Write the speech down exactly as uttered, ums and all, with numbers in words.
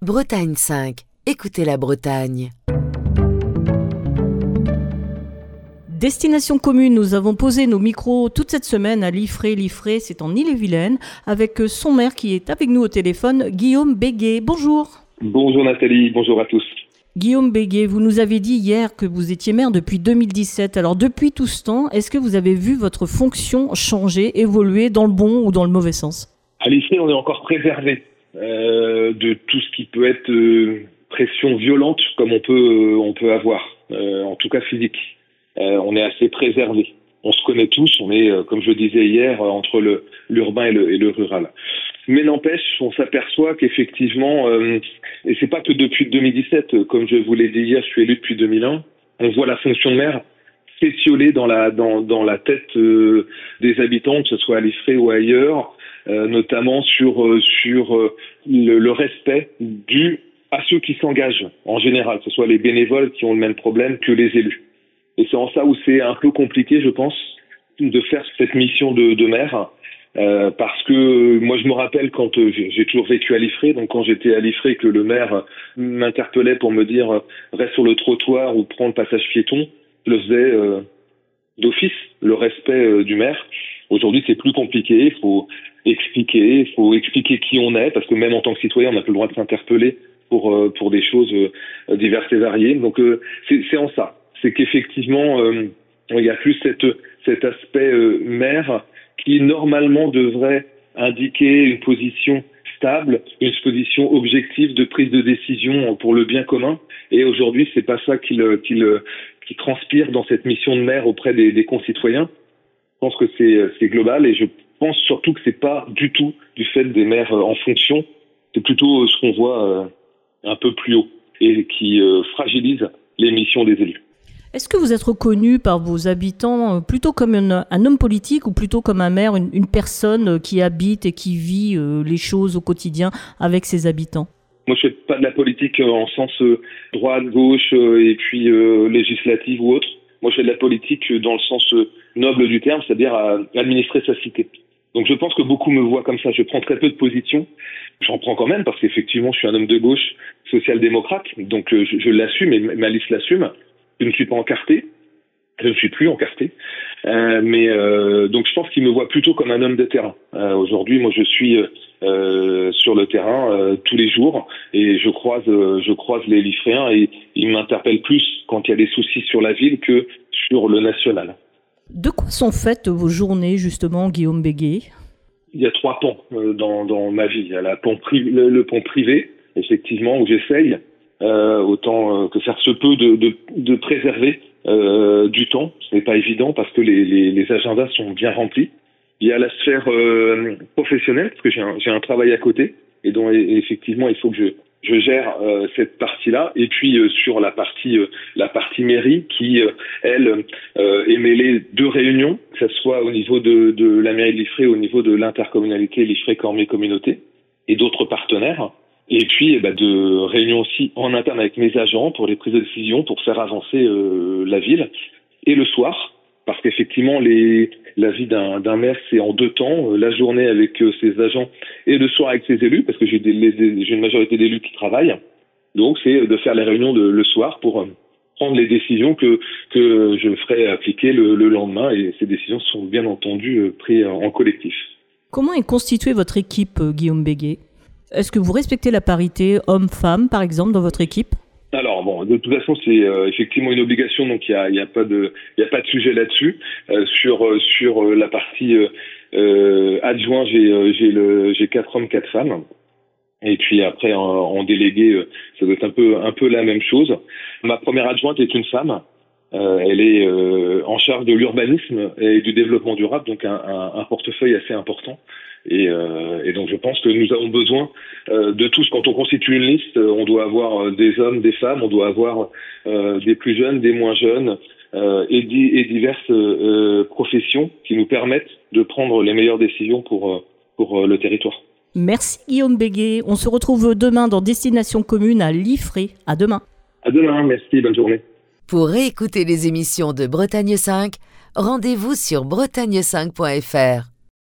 Bretagne cinq. Écoutez la Bretagne. Destination commune, nous avons posé nos micros toute cette semaine à Liffré. Liffré, c'est en Ille-et-Vilaine, avec son maire qui est avec nous au téléphone, Guillaume Béguet. Bonjour. Bonjour Nathalie, bonjour à tous. Guillaume Béguet, vous nous avez dit hier que vous étiez maire depuis deux mille dix-sept. Alors depuis tout ce temps, est-ce que vous avez vu votre fonction changer, évoluer dans le bon ou dans le mauvais sens? À Liffré, on est encore préservé euh, de tout ce qui peut être euh, pression violente comme on peut, euh, on peut avoir, euh, en tout cas physique. Euh, on est assez préservé. On se connaît tous, on est, euh, comme je le disais hier, euh, entre le, l'urbain et le, et le rural. Mais n'empêche, on s'aperçoit qu'effectivement, euh, et c'est pas que depuis deux mille dix-sept, comme je vous l'ai dit hier, je suis élu depuis deux mille un, on voit la fonction de maire s'étioler dans la, dans, dans la tête euh, des habitants, que ce soit à Liffré ou ailleurs, euh, notamment sur, euh, sur euh, le, le respect dû à ceux qui s'engagent en général, que ce soit les bénévoles qui ont le même problème que les élus. Et c'est en ça où c'est un peu compliqué, je pense, de faire cette mission de, de maire, euh, parce que moi je me rappelle quand euh, j'ai, j'ai toujours vécu à Liffré, donc quand j'étais à Liffré que le maire m'interpellait pour me dire euh, reste sur le trottoir ou prends le passage piéton, je le faisais euh, d'office, le respect euh, du maire. Aujourd'hui c'est plus compliqué, il faut expliquer, il faut expliquer qui on est, parce que même en tant que citoyen on n'a plus le droit de s'interpeller pour euh, pour des choses euh, diverses et variées. Donc euh, c'est, c'est en ça. C'est qu'effectivement, euh, il y a plus cette, cet aspect euh, maire qui normalement devrait indiquer une position stable, une position objective de prise de décision pour le bien commun. Et aujourd'hui, c'est pas ça qu'il, qu'il, qu'il transpire dans cette mission de maire auprès des, des concitoyens. Je pense que c'est, c'est global et je pense surtout que c'est pas du tout du fait des maires en fonction. C'est plutôt ce qu'on voit un peu plus haut et qui fragilise les missions des élus. Est-ce que vous êtes reconnu par vos habitants plutôt comme un, un homme politique ou plutôt comme un maire, une, une personne qui habite et qui vit euh, les choses au quotidien avec ses habitants? Moi, je ne fais pas de la politique en sens euh, droite, gauche euh, et puis euh, législative ou autre. Moi, je fais de la politique dans le sens euh, noble du terme, c'est-à-dire à administrer sa cité. Donc, je pense que beaucoup me voient comme ça. Je prends très peu de position. J'en prends quand même parce qu'effectivement, je suis un homme de gauche social-démocrate. Donc, euh, je, je l'assume et ma liste l'assume. Je ne suis pas encarté, je ne suis plus encarté, euh, mais euh, donc je pense qu'il me voit plutôt comme un homme de terrain. Euh, aujourd'hui, moi, je suis euh, sur le terrain euh, tous les jours et je croise, euh, je croise les Liffréens et ils m'interpellent plus quand il y a des soucis sur la ville que sur le national. De quoi sont faites vos journées justement, Guillaume Béguet? Il y a trois pans euh, dans, dans ma vie. Il y a la pont pri- le, le pont privé, effectivement, où j'essaye. Euh, autant euh, que faire se peut de, de, de préserver euh, du temps. Ce n'est pas évident parce que les, les, les agendas sont bien remplis. Il y a la sphère euh, professionnelle, parce que j'ai un, j'ai un travail à côté, et donc et, et effectivement il faut que je, je gère euh, cette partie-là. Et puis euh, sur la partie euh, la partie mairie qui, euh, elle, euh, est mêlée de réunions, que ce soit au niveau de, de la mairie de Liffré, au niveau de l'intercommunalité Liffré-Cormier-Communauté, et d'autres partenaires. Et puis eh ben, de réunions aussi en interne avec mes agents pour les prises de décision, pour faire avancer euh, la ville. Et le soir, parce qu'effectivement les, la vie d'un, d'un maire c'est en deux temps, euh, la journée avec euh, ses agents et le soir avec ses élus, parce que j'ai, des, les, j'ai une majorité d'élus qui travaillent. Donc c'est de faire les réunions de, le soir pour euh, prendre les décisions que, que je ferai appliquer le, le lendemain. Et ces décisions sont bien entendu euh, prises en collectif. Comment est constituée votre équipe, Guillaume Béguet? Est-ce que vous respectez la parité homme-femme, par exemple, dans votre équipe? Alors bon, de toute façon, c'est euh, effectivement une obligation, donc il y a, y a pas de, il y a pas de sujet là-dessus. Euh, sur euh, sur euh, la partie euh, euh, adjoint, j'ai euh, j'ai le j'ai quatre hommes, quatre femmes. Et puis après en, en délégué, euh, ça doit être un peu un peu la même chose. Ma première adjointe est une femme. Euh, elle est euh, en charge de l'urbanisme et du développement durable, donc un, un, un portefeuille assez important. Et, euh, et donc je pense que nous avons besoin euh, de tous. Quand on constitue une liste, on doit avoir des hommes, des femmes, on doit avoir euh, des plus jeunes, des moins jeunes, euh, et, di- et diverses euh, professions qui nous permettent de prendre les meilleures décisions pour, pour le territoire. Merci Guillaume Béguet. On se retrouve demain dans Destination Commune à Liffré. À demain. À demain, merci, bonne journée. Pour réécouter les émissions de Bretagne cinq, rendez-vous sur bretagne cinq point f r.